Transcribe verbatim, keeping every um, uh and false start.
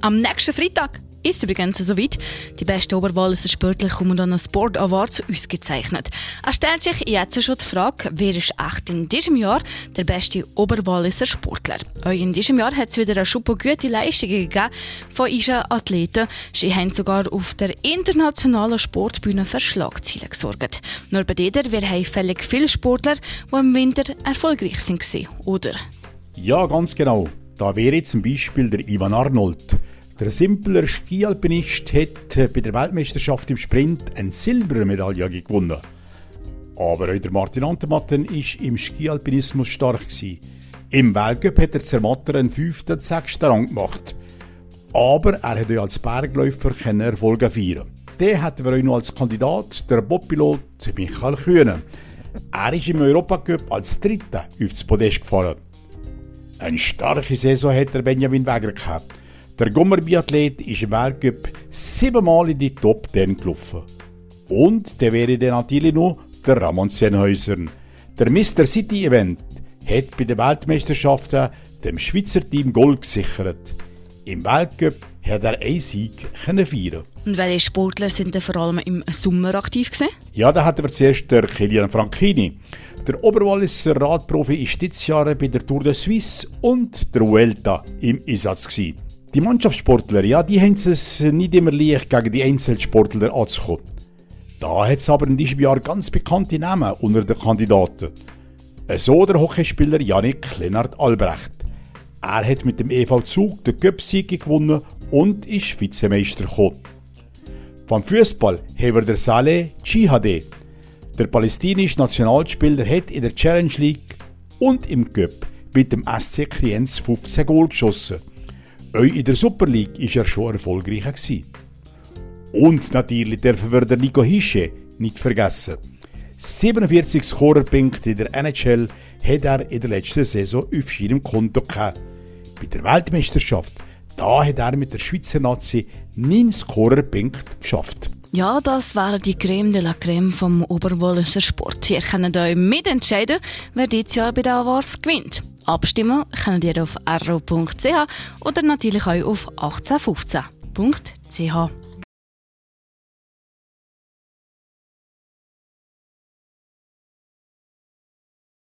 Am nächsten Freitag ist es übrigens soweit. Die besten Oberwalliser Sportler kommen an einen Sport Award ausgezeichnet. Es stellt sich jetzt schon die Frage, wer ist echt in diesem Jahr der beste Oberwalliser Sportler? Auch in diesem Jahr hat es wieder eine Schuppe gute Leistungen gegeben von unseren Athleten. Sie haben sogar auf der internationalen Sportbühne für Schlagzeilen gesorgt. Nur bei denen, wir haben völlig viele Sportler, die im Winter erfolgreich waren, oder? Ja, ganz genau. Da wäre jetzt zum Beispiel der Ivan Arnold. Der Simpler Skialpinist hat bei der Weltmeisterschaft im Sprint eine Silbermedaille gewonnen. Aber auch der Martin Antermatten war im Skialpinismus stark. Im Weltcup hat er Zermatter einen fünften und sechsten Rang gemacht. Aber er konnte auch als Bergläufer Erfolge feiern. Den hatten wir auch noch als Kandidat, der Bobpilot Michael Kühne. Er ist im Europacup als Dritter aufs Podest gefahren. Eine starke Saison hat der Benjamin Wägler gehabt. Der Gummerbiathlet ist im Weltcup siebenmal in die Top zehn gelaufen. Und der wäre dann natürlich noch der Ramon Sennhäuser. Der Mister City Event hat bei den Weltmeisterschaften dem Schweizer Team Gold gesichert. Im Weltcup hat er einen Sieg feiern. Und welche Sportler sind denn vor allem im Sommer aktiv gewesen? Ja, da hatten wir zuerst der Kilian Franchini. Der Oberwalliser Radprofi war dieses Jahr bei der Tour de Suisse und der Vuelta im Einsatz gewesen. Die Mannschaftssportler, ja, die haben es nicht immer leicht, gegen die Einzelsportler anzukommen. Da hat es aber in diesem Jahr ganz bekannte Namen unter den Kandidaten. So der Hockeyspieler Yannick Lennart Albrecht. Er hat mit dem E V Zug den Cup-Sieg gewonnen und ist Vizemeister gekommen. Vom Fußball haben wir der Saleh Djihadeh. Der palästinische Nationalspieler hat in der Challenge League und im Cup mit dem S C Kriens fünfzehn Goal geschossen. Auch in der Super League war er schon erfolgreicher gewesen. Und natürlich dürfen wir den Nico Hische nicht vergessen. siebenundvierzig Scorerpunkte in der N H L hat er in der letzten Saison auf seinem Konto gehabt. Bei der Weltmeisterschaft, da hat er mit der Schweizer Nazi neun Scorerpunkte geschafft. Ja, das wäre die Creme de la Creme vom Oberwalliser Sport. Ihr könnt euch mitentscheiden, wer dieses Jahr bei den Awards gewinnt. Abstimmen könnt ihr auf r o punkt c h oder natürlich auch auf achtzehn fünfzehn punkt c h.